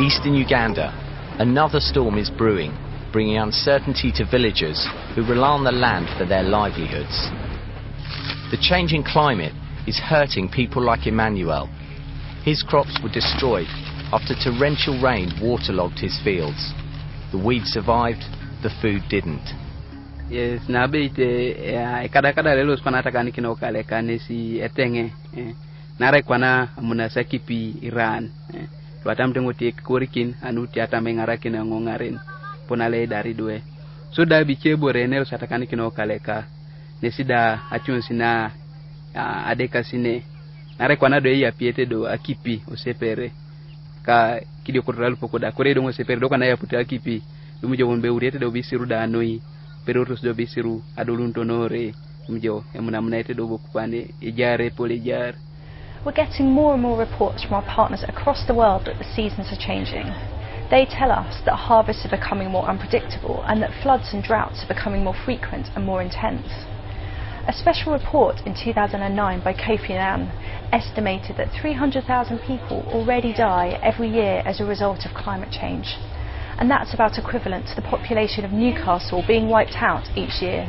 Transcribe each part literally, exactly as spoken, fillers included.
eastern Uganda, another storm is brewing, bringing uncertainty to villagers who rely on the land for their livelihoods. The changing climate is hurting people like Emmanuel. His crops were destroyed after torrential rain waterlogged his fields. The weeds survived, the food didn't. Yes, nabite kada kada lelo spanata kani kino kale kanesi etenge. Nare kwana muna sakipi Iran. Watam tengo te korikin anuti atame ngarakin ngongaren. Ponale dari due. So da biche bore nelo satakani kino kale ka. Nesida achun sina adeka sine. Nare kwana do ya piete do akipi osepere. Ka kidio kotoralu pokoda koredo mo sepere do kana ya puta akipi. Dumujo wonbe uriete do bisiru da anoi. Perotus do bisiru adoluntonore mjo emunamnaite do bokupane ejare polejar. We're getting more and more reports from our partners across the world that the seasons are changing. They tell us that harvests are becoming more unpredictable and that floods and droughts are becoming more frequent and more intense. A special report in two thousand nine by Kofi Annan estimated that three hundred thousand people already die every year as a result of climate change. And that's about equivalent to the population of Newcastle being wiped out each year.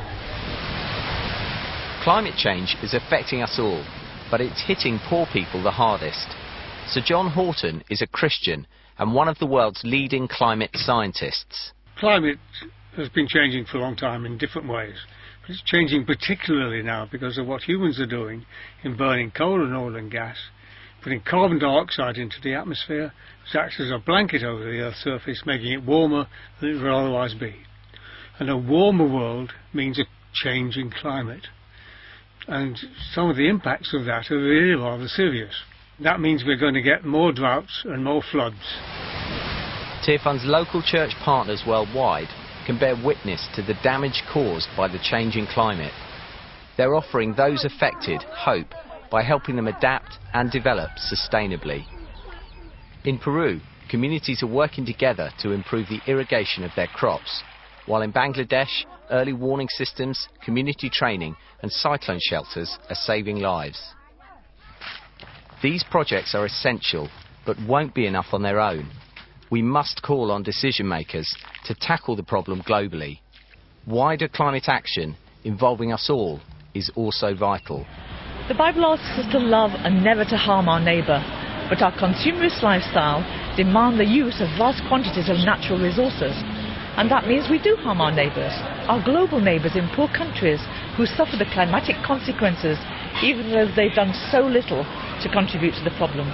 Climate change is affecting us all, but it's hitting poor people the hardest. Sir John Horton is a Christian and one of the world's leading climate scientists. Climate has been changing for a long time in different ways, but it's changing particularly now because of what humans are doing in burning coal and oil and gas, putting carbon dioxide into the atmosphere, which acts as a blanket over the Earth's surface, making it warmer than it would otherwise be. And a warmer world means a change in climate. And some of the impacts of that are really rather serious. That means we're going to get more droughts and more floods. Tearfund's local church partners worldwide can bear witness to the damage caused by the changing climate. They're offering those affected hope by helping them adapt and develop sustainably. In Peru, communities are working together to improve the irrigation of their crops, while in Bangladesh, early warning systems, community training and cyclone shelters are saving lives. These projects are essential, but won't be enough on their own. We must call on decision makers to tackle the problem globally. Wider climate action involving us all is also vital. The Bible asks us to love and never to harm our neighbour, but our consumerist lifestyle demands the use of vast quantities of natural resources. And that means we do harm our neighbours, our global neighbours in poor countries who suffer the climatic consequences even though they've done so little to contribute to the problem.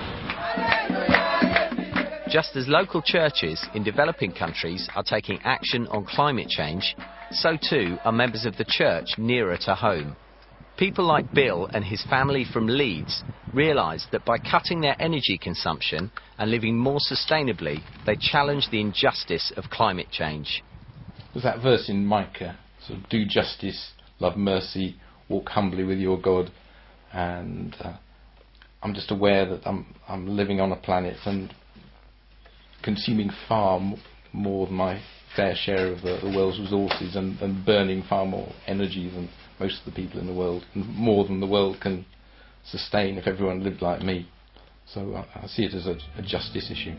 Just as local churches in developing countries are taking action on climate change, so too are members of the church nearer to home. People like Bill and his family from Leeds realise that by cutting their energy consumption and living more sustainably, they challenge the injustice of climate change. There's that verse in Micah, sort of, do justice, love mercy, walk humbly with your God. And uh, I'm just aware that I'm, I'm living on a planet and consuming far m- more than my fair share of the, the world's resources and, and burning far more energy than most of the people in the world, and more than the world can sustain if everyone lived like me. So I, I see it as a, a justice issue.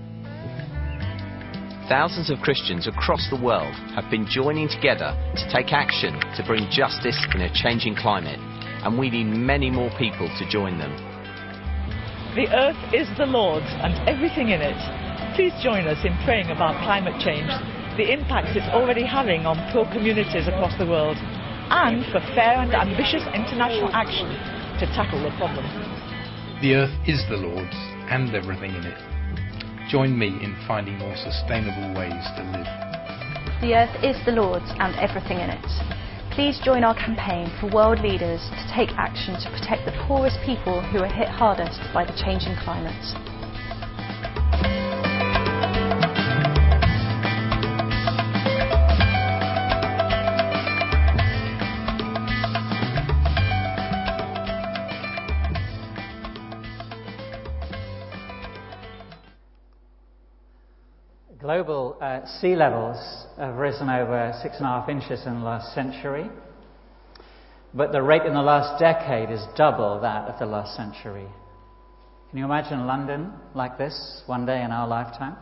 Thousands of Christians across the world have been joining together to take action to bring justice in a changing climate, and we need many more people to join them. The earth is the Lord's and everything in it. Please join us in praying about climate change, the impact it's already having on poor communities across the world, and for fair and ambitious international action to tackle the problem. The earth is the Lord's and everything in it. Join me in finding more sustainable ways to live. The earth is the Lord's and everything in it. Please join our campaign for world leaders to take action to protect the poorest people who are hit hardest by the changing climate. Global uh, sea levels have risen over six and a half inches in the last century, but the rate in the last decade is double that of the last century. Can you imagine London like this one day in our lifetime?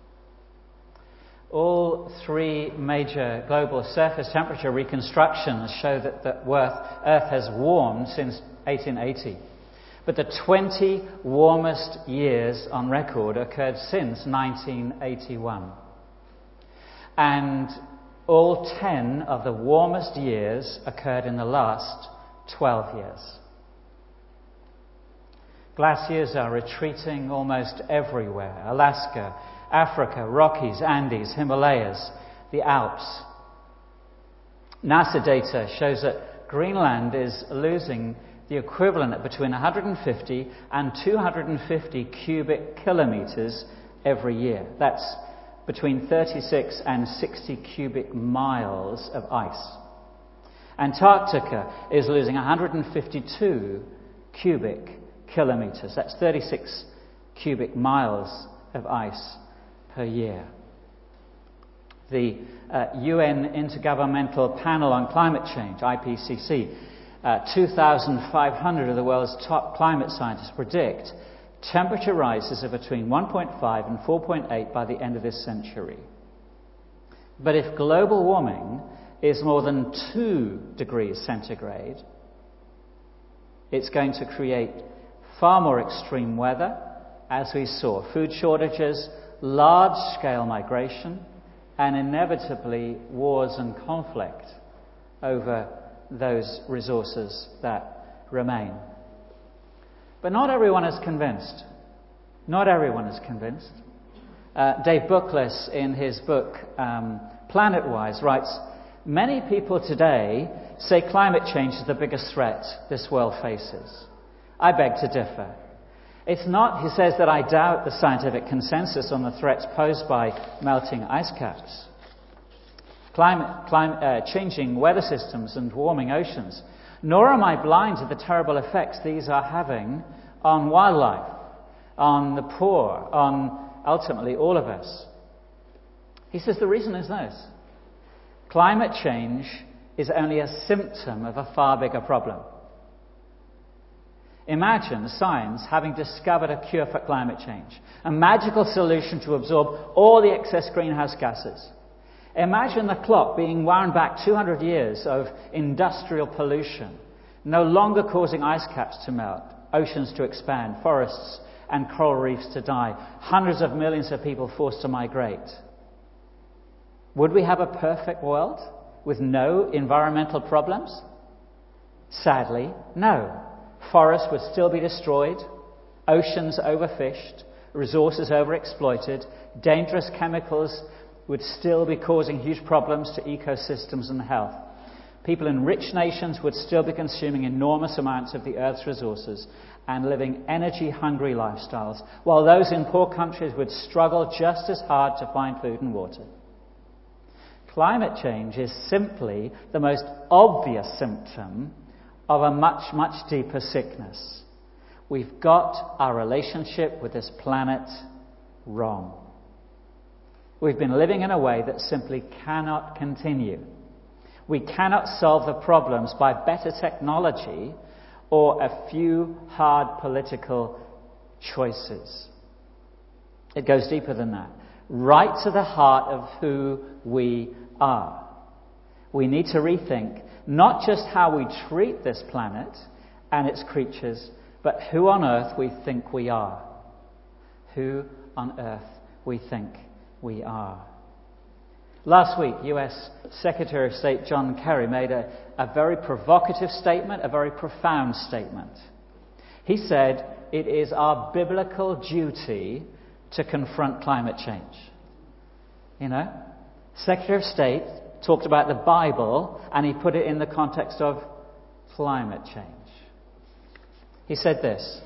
All three major global surface temperature reconstructions show that the Earth has warmed since eighteen eighty. But the twenty warmest years on record occurred since nineteen eighty-one. And all ten of the warmest years occurred in the last twelve years. Glaciers are retreating almost everywhere. Alaska, Africa, Rockies, Andes, Himalayas, the Alps. NASA data shows that Greenland is losing the equivalent of between one hundred fifty and two hundred fifty cubic kilometres every year. That's between thirty-six and sixty cubic miles of ice. Antarctica is losing one hundred fifty-two cubic kilometres. That's thirty-six cubic miles of ice per year. The uh, U N Intergovernmental Panel on Climate Change, I P C C, uh, two thousand five hundred of the world's top climate scientists predict temperature rises of between one point five and four point eight by the end of this century. But if global warming is more than two degrees centigrade, it's going to create far more extreme weather, as we saw, food shortages, large-scale migration, and inevitably wars and conflict over those resources that remain. But not everyone is convinced. Not everyone is convinced. Uh, Dave Bookless, in his book um, Planetwise, writes, "Many people today say climate change is the biggest threat this world faces. I beg to differ. It's not," he says, "that I doubt the scientific consensus on the threats posed by melting ice caps. Climate, climate, uh, changing weather systems and warming oceans, nor am I blind to the terrible effects these are having on wildlife, on the poor, on ultimately all of us." He says the reason is this: climate change is only a symptom of a far bigger problem. Imagine science having discovered a cure for climate change, a magical solution to absorb all the excess greenhouse gases. Imagine the clock being wound back two hundred years of industrial pollution, no longer causing ice caps to melt, oceans to expand, forests and coral reefs to die, hundreds of millions of people forced to migrate. Would we have a perfect world with no environmental problems? Sadly, no. Forests would still be destroyed, oceans overfished, resources overexploited, dangerous chemicals would still be causing huge problems to ecosystems and health. People in rich nations would still be consuming enormous amounts of the Earth's resources and living energy-hungry lifestyles, while those in poor countries would struggle just as hard to find food and water. Climate change is simply the most obvious symptom of a much, much deeper sickness. We've got our relationship with this planet wrong. We've been living in a way that simply cannot continue. We cannot solve the problems by better technology or a few hard political choices. It goes deeper than that. Right to the heart of who we are. We need to rethink not just how we treat this planet and its creatures, but who on earth we think we are. Who on earth we think we are. Last week, U S Secretary of State John Kerry made a, a very provocative statement, a very profound statement. He said, "It is our biblical duty to confront climate change." You know, Secretary of State talked about the Bible and he put it in the context of climate change. He said this: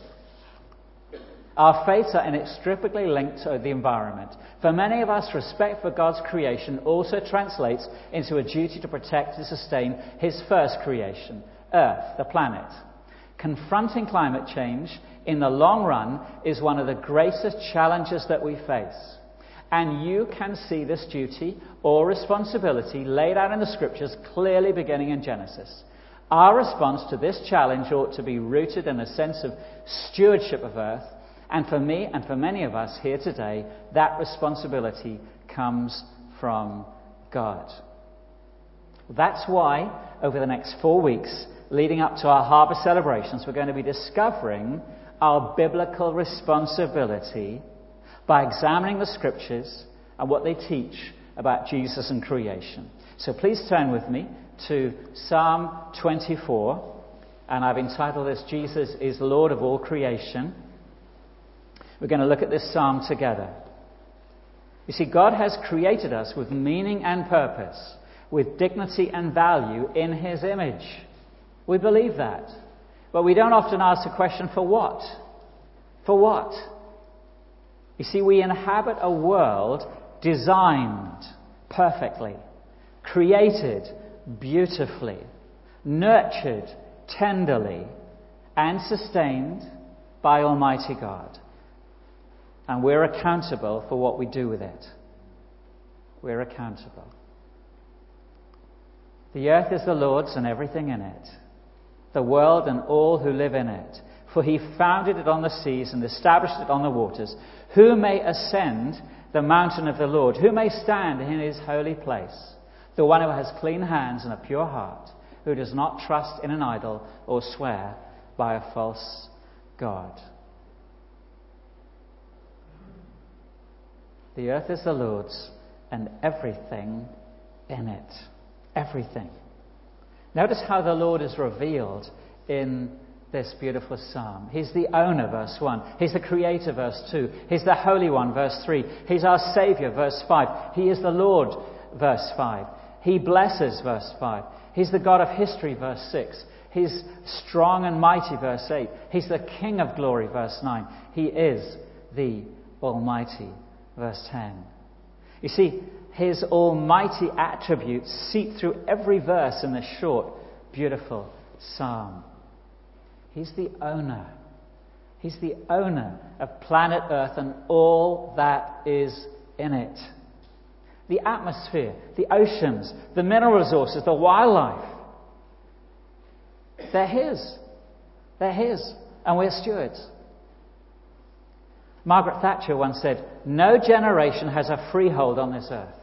"Our faiths are inextricably linked to the environment. For many of us, respect for God's creation also translates into a duty to protect and sustain His first creation, Earth, the planet. Confronting climate change in the long run is one of the greatest challenges that we face. And you can see this duty or responsibility laid out in the Scriptures clearly beginning in Genesis. Our response to this challenge ought to be rooted in a sense of stewardship of Earth And for me and for many of us here today, that responsibility comes from God. That's why, over the next four weeks, leading up to our harvest celebrations, we're going to be discovering our biblical responsibility by examining the Scriptures and what they teach about Jesus and creation. So please turn with me to Psalm twenty-four, and I've entitled this, Jesus is Lord of all creation. We're going to look at this psalm together. You see, God has created us with meaning and purpose, with dignity and value in His image. We believe that. But we don't often ask the question, for what? For what? You see, we inhabit a world designed perfectly, created beautifully, nurtured tenderly, and sustained by Almighty God. And we're accountable for what we do with it. We're accountable. The earth is the Lord's and everything in it, the world and all who live in it. For He founded it on the seas and established it on the waters. Who may ascend the mountain of the Lord? Who may stand in His holy place? The one who has clean hands and a pure heart, who does not trust in an idol or swear by a false god. The earth is the Lord's and everything in it. Everything. Notice how the Lord is revealed in this beautiful psalm. He's the owner, verse one. He's the creator, verse two. He's the Holy One, verse three. He's our Saviour, verse five. He is the Lord, verse five. He blesses, verse five. He's the God of history, verse six. He's strong and mighty, verse eight. He's the King of glory, verse nine. He is the Almighty, verse ten. You see, His almighty attributes seep through every verse in this short, beautiful psalm. He's the owner. He's the owner of planet Earth and all that is in it. The atmosphere, the oceans, the mineral resources, the wildlife. They're His. They're His. And we're stewards. Margaret Thatcher once said, "No generation has a freehold on this earth."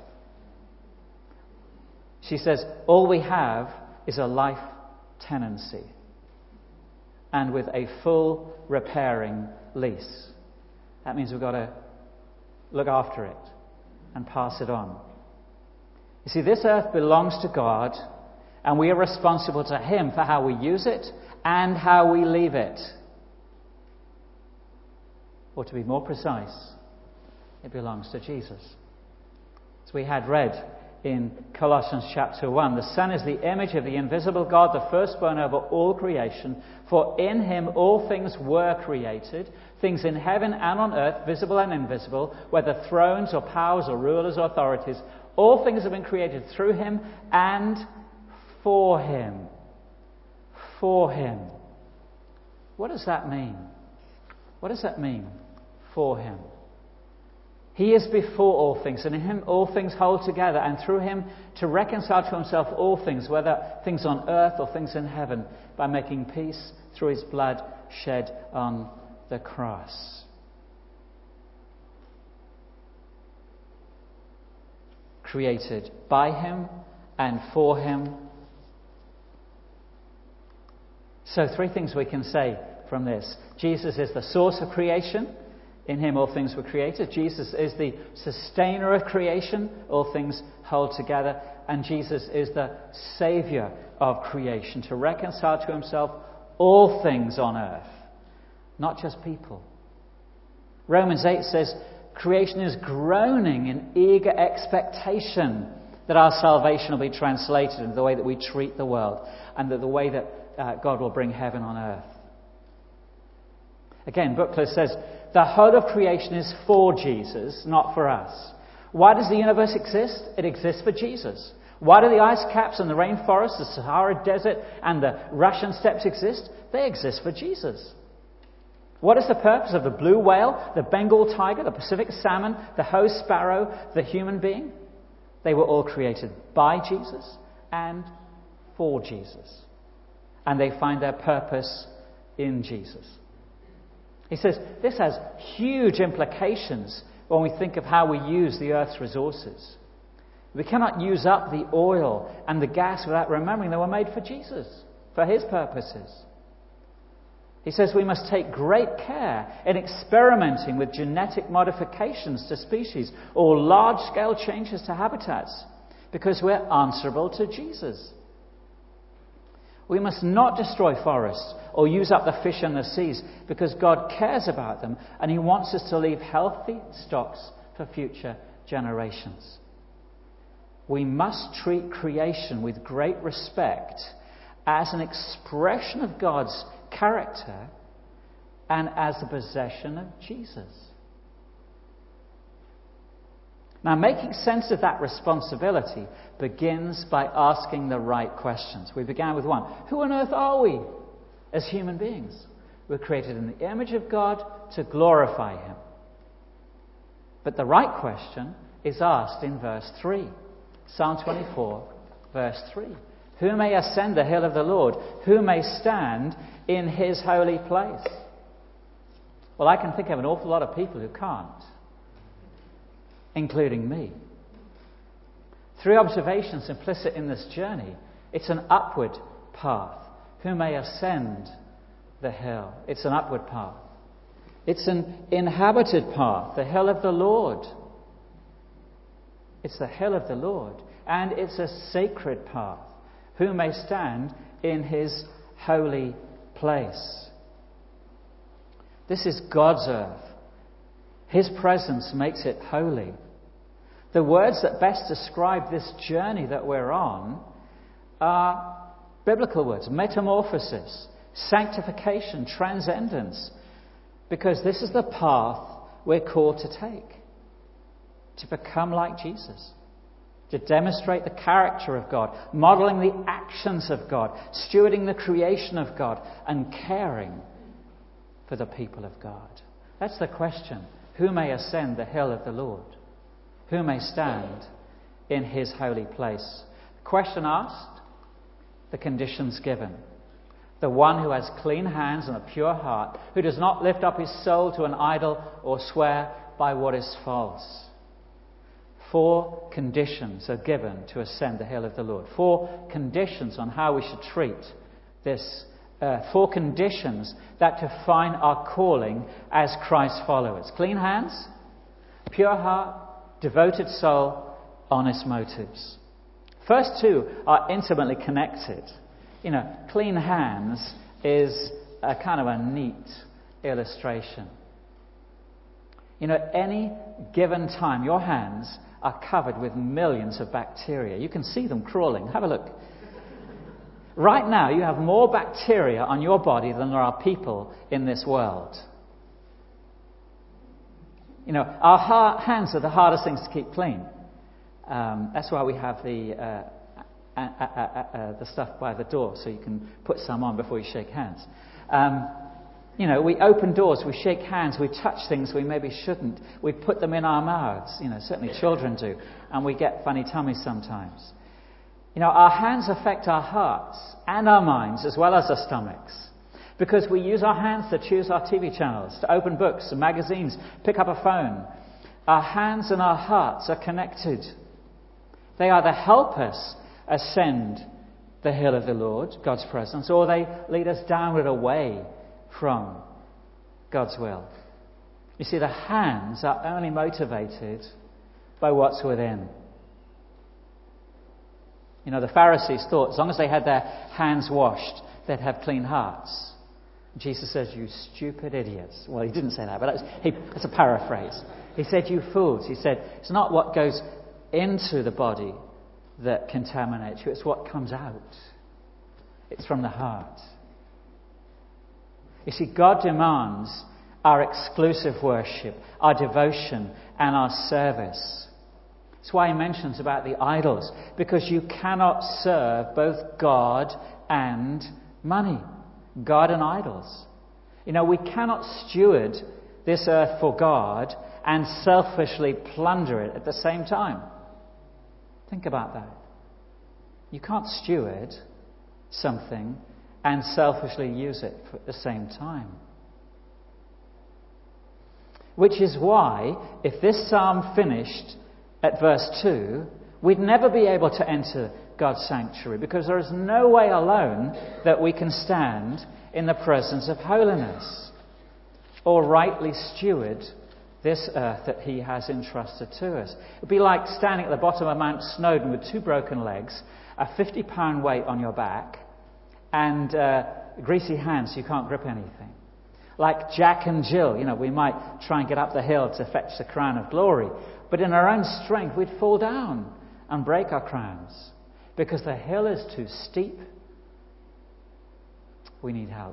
She says, all we have is a life tenancy, and with a full repairing lease. That means we've got to look after it and pass it on. You see, this earth belongs to God, and we are responsible to Him for how we use it and how we leave it. Or to be more precise, it belongs to Jesus. As we had read in Colossians chapter one, the Son is the image of the invisible God, the firstborn over all creation. For in Him all things were created, things in heaven and on earth, visible and invisible, whether thrones or powers or rulers or authorities. All things have been created through Him and for Him. For Him. What does that mean? What does that mean? For Him. He is before all things, and in Him all things hold together, and through Him to reconcile to Himself all things, whether things on earth or things in heaven, by making peace through His blood shed on the cross. Created by Him and for Him. So three things we can say from this. Jesus is the source of creation. In Him all things were created. Jesus is the sustainer of creation. All things hold together. And Jesus is the Saviour of creation, to reconcile to Himself all things on earth, not just people. Romans eight says, creation is groaning in eager expectation that our salvation will be translated into the way that we treat the world, and that the way that uh, God will bring heaven on earth. Again, Buckler says, the whole of creation is for Jesus, not for us. Why does the universe exist? It exists for Jesus. Why do the ice caps and the rainforests, the Sahara Desert and the Russian steppes exist? They exist for Jesus. What is the purpose of the blue whale, the Bengal tiger, the Pacific salmon, the host sparrow, the human being? They were all created by Jesus and for Jesus. And they find their purpose in Jesus. He says this has huge implications when we think of how we use the earth's resources. We cannot use up the oil and the gas without remembering they were made for Jesus, for his purposes. He says we must take great care in experimenting with genetic modifications to species or large-scale changes to habitats because we're answerable to Jesus. We must not destroy forests or use up the fish in the seas because God cares about them and he wants us to leave healthy stocks for future generations. We must treat creation with great respect as an expression of God's character and as the possession of Jesus. Now, making sense of that responsibility begins by asking the right questions. We began with one. Who on earth are we as human beings? We're created in the image of God to glorify him. But the right question is asked in verse three. Psalm twenty-four, verse three. Who may ascend the hill of the Lord? Who may stand in his holy place? Well, I can think of an awful lot of people who can't, including me. Three observations implicit in this journey. It's an upward path. Who may ascend the hill? It's an upward path. It's an inhabited path, the hill of the Lord. It's the hill of the Lord. And it's a sacred path. Who may stand in his holy place? This is God's earth. His presence makes it holy. The words that best describe this journey that we're on are biblical words: metamorphosis, sanctification, transcendence. Because this is the path we're called to take. To become like Jesus. To demonstrate the character of God, modeling the actions of God, stewarding the creation of God, and caring for the people of God. That's the question. Who may ascend the hill of the Lord? Who may stand in his holy place? The question asked, the conditions given. The one who has clean hands and a pure heart, who does not lift up his soul to an idol or swear by what is false. Four conditions are given to ascend the hill of the Lord. Four conditions on how we should treat this earth. Four conditions that define our calling as Christ's followers. Clean hands, pure heart, devoted soul, honest motives. First two are intimately connected. You know, clean hands is a kind of a neat illustration. You know, at any given time, your hands are covered with millions of bacteria. You can see them crawling. Have a look. Right now, you have more bacteria on your body than there are people in this world. You know, our ha- hands are the hardest things to keep clean. Um, that's why we have the uh, uh, uh, uh, uh, the stuff by the door, so you can put some on before you shake hands. Um, You know, we open doors, we shake hands, we touch things we maybe shouldn't. We put them in our mouths. You know, certainly children do. And we get funny tummies sometimes. You know, our hands affect our hearts and our minds as well as our stomachs. Because we use our hands to choose our T V channels, to open books and magazines, pick up a phone. Our hands and our hearts are connected. They either help us ascend the hill of the Lord, God's presence, or they lead us downward away from God's will. You see, the hands are only motivated by what's within. You know, the Pharisees thought as long as they had their hands washed, they'd have clean hearts. Jesus says, "You stupid idiots." Well, he didn't say that, but that's, he, that's a paraphrase. He said, "You fools." He said, it's not what goes into the body that contaminates you, it's what comes out. It's from the heart. You see, God demands our exclusive worship, our devotion, and our service. That's why he mentions about the idols, because you cannot serve both God and money, God and idols. You know, we cannot steward this earth for God and selfishly plunder it at the same time. Think about that. You can't steward something and selfishly use it at the same time. Which is why, if this psalm finished at verse two, we'd never be able to enter God's sanctuary, because there is no way alone that we can stand in the presence of holiness or rightly steward this earth that he has entrusted to us. It would be like standing at the bottom of Mount Snowdon with two broken legs, a fifty pound weight on your back, and uh, greasy hands so you can't grip anything. Like Jack and Jill, you know, we might try and get up the hill to fetch the crown of glory, but in our own strength we'd fall down and break our crowns because the hill is too steep. We need help.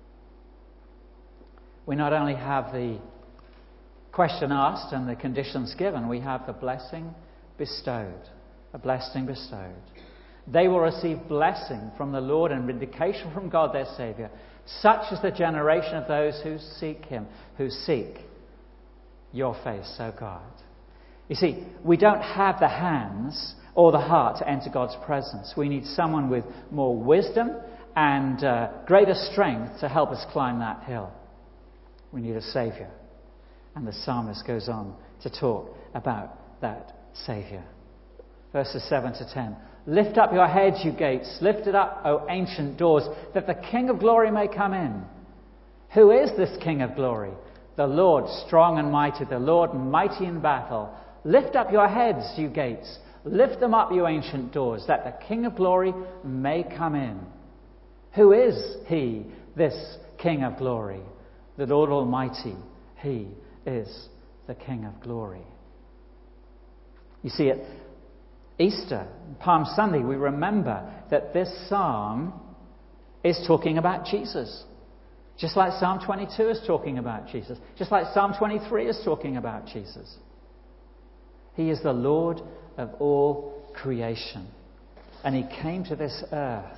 We not only have the question asked and the conditions given, we have the blessing bestowed. A blessing bestowed. They will receive blessing from the Lord and vindication from God their Saviour. Such is the generation of those who seek him, who seek your face, O God. You see, we don't have the hands or the heart to enter God's presence. We need someone with more wisdom and uh, greater strength to help us climb that hill. We need a Saviour. And the psalmist goes on to talk about that Saviour. Verses seven to ten. Lift up your heads, you gates. Lift it up, O ancient doors, that the King of glory may come in. Who is this King of glory? The Lord strong and mighty, the Lord mighty in battle. Lift up your heads, you gates. Lift them up, you ancient doors, that the King of glory may come in. Who is he, this King of glory? The Lord Almighty, he is the King of glory. You see, at Easter, Palm Sunday, we remember that this psalm is talking about Jesus. Just like Psalm twenty-two is talking about Jesus. Just like Psalm twenty-three is talking about Jesus. He is the Lord of all creation. And he came to this earth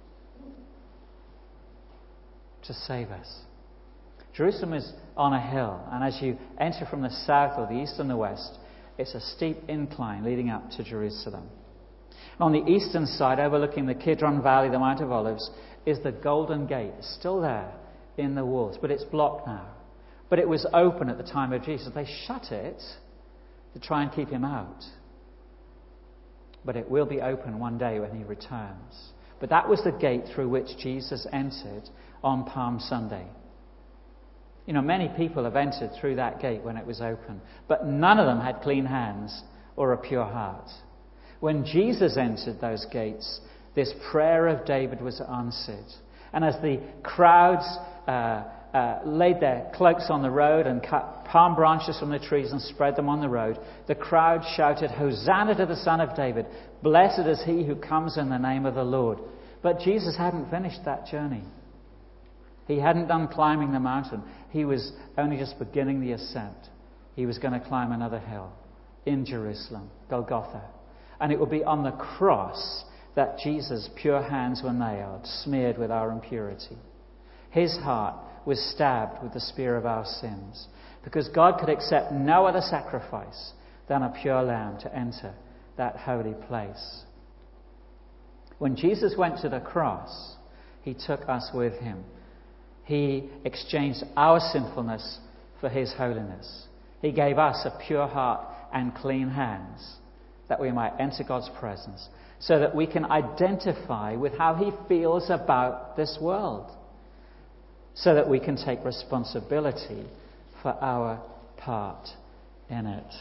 to save us. Jerusalem is on a hill, and as you enter from the south or the east and the west, it's a steep incline leading up to Jerusalem. And on the eastern side, overlooking the Kidron Valley, the Mount of Olives, is the Golden Gate. It's still there in the walls, but it's blocked now. But it was open at the time of Jesus. They shut it to try and keep him out. But it will be open one day when he returns. But that was the gate through which Jesus entered on Palm Sunday. You know, many people have entered through that gate when it was open, but none of them had clean hands or a pure heart. When Jesus entered those gates, this prayer of David was answered. And as the crowds uh, uh, laid their cloaks on the road and cut palm branches from the trees and spread them on the road, the crowd shouted, "Hosanna to the Son of David! Blessed is he who comes in the name of the Lord." But Jesus hadn't finished that journey. He hadn't done climbing the mountain. He was only just beginning the ascent. He was going to climb another hill in Jerusalem, Golgotha. And it would be on the cross that Jesus' pure hands were nailed, smeared with our impurity. His heart was stabbed with the spear of our sins, because God could accept no other sacrifice than a pure lamb to enter that holy place. When Jesus went to the cross, he took us with him. He exchanged our sinfulness for his holiness. He gave us a pure heart and clean hands that we might enter God's presence, so that we can identify with how he feels about this world, so that we can take responsibility for our part in it.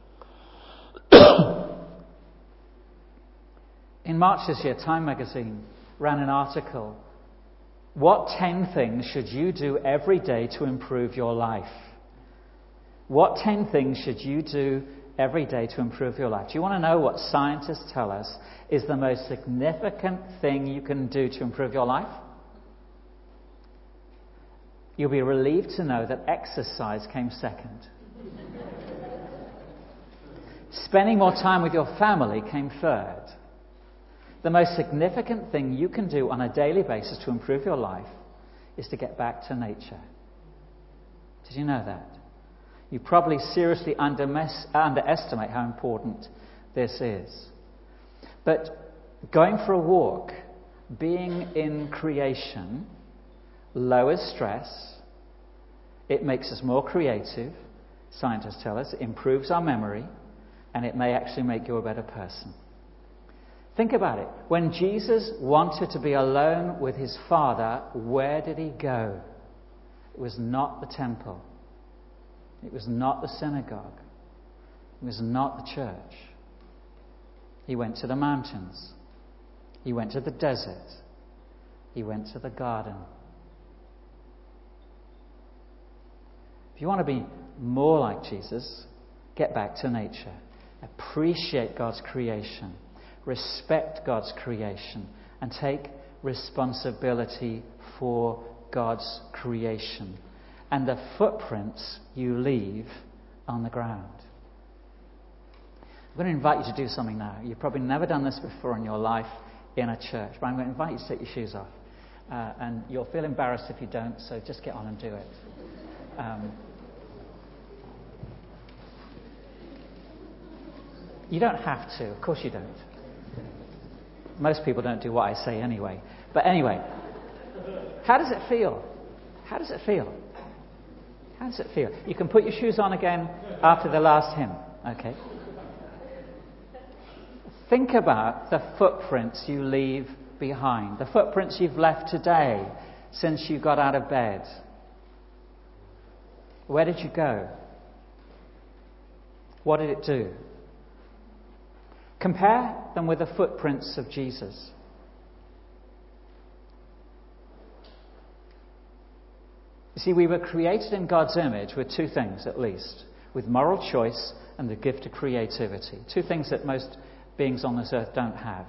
In March this year, Time magazine ran an article, "What ten things should you do every day to improve your life?" What ten things should you do every day to improve your life? Do you want to know what scientists tell us is the most significant thing you can do to improve your life? You'll be relieved to know that exercise came second. Spending more time with your family came third. The most significant thing you can do on a daily basis to improve your life is to get back to nature. Did you know that? You probably seriously underestimate how important this is. But going for a walk, being in creation, lowers stress, it makes us more creative, scientists tell us, it improves our memory, and it may actually make you a better person. Think about it. When Jesus wanted to be alone with his Father, where did he go? It was not the temple. It was not the synagogue. It was not the church. He went to the mountains. He went to the desert. He went to the garden. If you want to be more like Jesus, get back to nature. Appreciate God's creation. Respect God's creation. And take responsibility for God's creation and the footprints you leave on the ground. I'm going to invite you to do something now. You've probably never done this before in your life in a church, but I'm going to invite you to take your shoes off. Uh, and you'll feel embarrassed if you don't, so just get on and do it. Um, you don't have to. Of course you don't. Most people don't do what I say anyway. But anyway, how does it feel? How does it feel? How does it feel? You can put your shoes on again after the last hymn. Okay. Think about the footprints you leave behind. The footprints you've left today since you got out of bed. Where did you go? What did it do? Compare them with the footprints of Jesus. You see, we were created in God's image with two things at least, with moral choice and the gift of creativity. Two things that most beings on this earth don't have.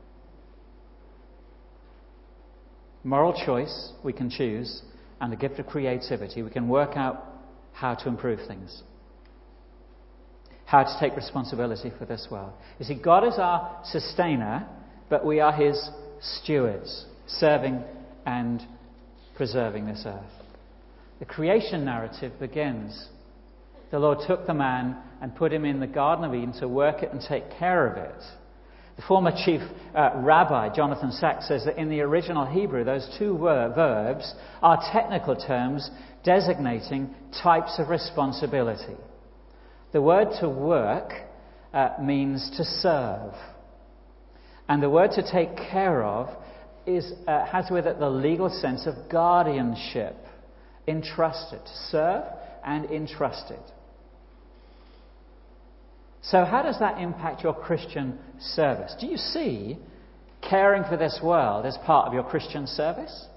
Moral choice, we can choose, and the gift of creativity, we can work out how to improve things. How to take responsibility for this world. You see, God is our sustainer, but we are his stewards, serving and preserving this earth. The creation narrative begins. The Lord took the man and put him in the Garden of Eden to work it and take care of it. The former chief uh, rabbi, Jonathan Sacks, says that in the original Hebrew, those two ver- verbs are technical terms designating types of responsibility. The word to work uh, means to serve. And the word to take care of is uh, has with it the legal sense of guardianship. Entrusted. To serve and entrusted. So how does that impact your Christian service? Do you see caring for this world as part of your Christian service?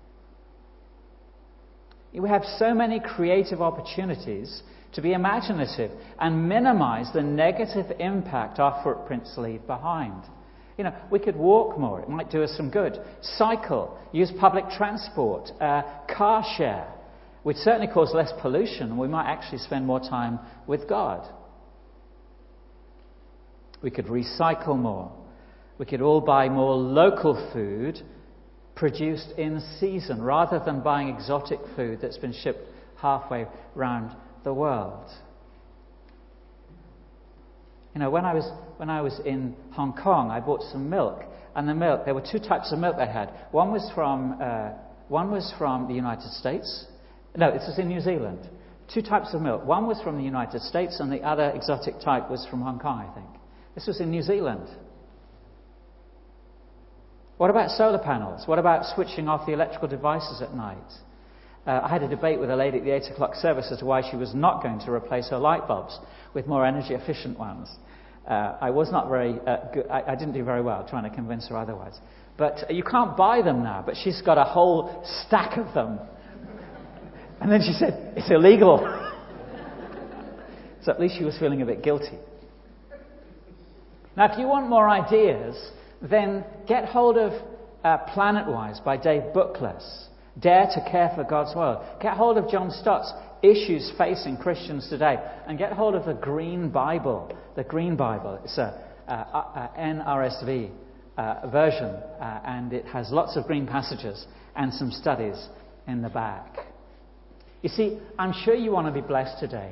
We have so many creative opportunities to be imaginative and minimize the negative impact our footprints leave behind. You know, we could walk more. It might do us some good. Cycle. Use public transport. Uh, car share. Would certainly cause less pollution, and we might actually spend more time with God. We could recycle more. We could all buy more local food produced in season rather than buying exotic food that's been shipped halfway around the world. You know, when I was when I was in Hong Kong, I bought some milk, and the milk, there were two types of milk they had. One was from uh, one was from the United States. No, this was in New Zealand. Two types of milk. One was from the United States, and the other exotic type was from Hong Kong, I think. This was in New Zealand. What about solar panels? What about switching off the electrical devices at night? Uh, I had a debate with a lady at the eight o'clock service as to why she was not going to replace her light bulbs with more energy efficient ones. Uh, I was not very uh, good. I, I didn't do very well trying to convince her otherwise. But you can't buy them now, but she's got a whole stack of them. And then she said, it's illegal. So at least she was feeling a bit guilty. Now, if you want more ideas, then get hold of uh, Planetwise by Dave Bookless. Dare to Care for God's World. Get hold of John Stott's Issues Facing Christians Today. And get hold of the Green Bible. The Green Bible. It's a, a, a N R S V uh, version. Uh, and it has lots of green passages and some studies in the back. You see, I'm sure you want to be blessed today.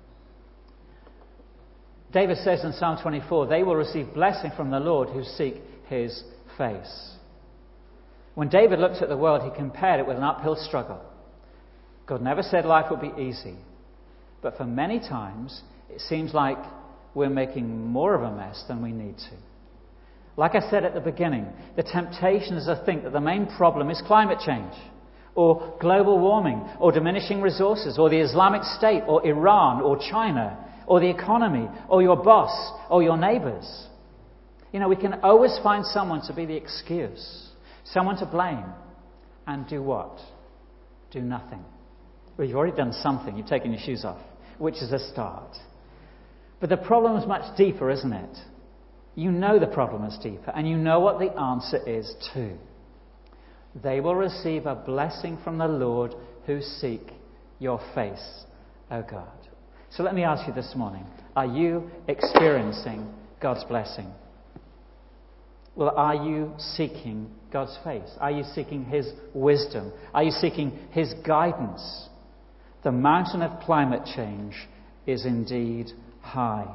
David says in Psalm twenty-four, they will receive blessing from the Lord who seek his face. When David looked at the world, he compared it with an uphill struggle. God never said life would be easy. But for many times, it seems like we're making more of a mess than we need to. Like I said at the beginning, the temptation is to think that the main problem is climate change, or global warming, or diminishing resources, or the Islamic State, or Iran, or China, or the economy, or your boss, or your neighbours. You know, we can always find someone to be the excuse, someone to blame, and do what? Do nothing. Well, you've already done something. You've taken your shoes off, which is a start. But the problem is much deeper, isn't it? You know the problem is deeper, and you know what the answer is too. They will receive a blessing from the Lord who seek your face, O God. So let me ask you this morning, are you experiencing God's blessing? Well, are you seeking God's face? Are you seeking His wisdom? Are you seeking His guidance? The mountain of climate change is indeed high.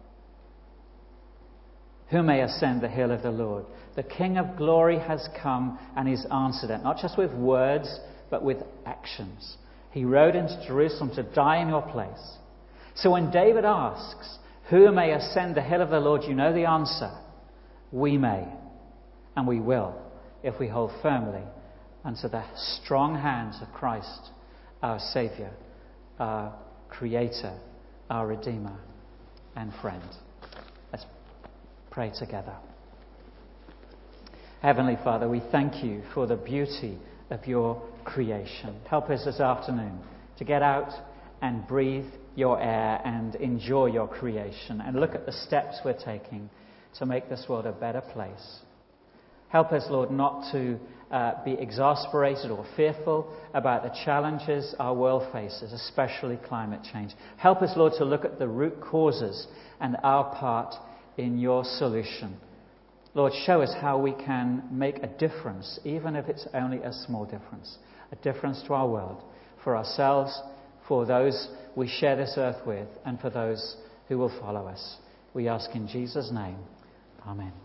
Who may ascend the hill of the Lord? The King of glory has come and He's answered it, not just with words, but with actions. He rode into Jerusalem to die in your place. So when David asks, who may ascend the hill of the Lord, you know the answer. We may, and we will, if we hold firmly unto the strong hands of Christ, our Saviour, our Creator, our Redeemer and friend. Let's pray together. Heavenly Father, we thank you for the beauty of your creation. Help us this afternoon to get out and breathe your air and enjoy your creation and look at the steps we're taking to make this world a better place. Help us, Lord, not to uh, be exasperated or fearful about the challenges our world faces, especially climate change. Help us, Lord, to look at the root causes and our part in your solution. Lord, show us how we can make a difference, even if it's only a small difference, a difference to our world, for ourselves, for those we share this earth with, and for those who will follow us. We ask in Jesus' name. Amen.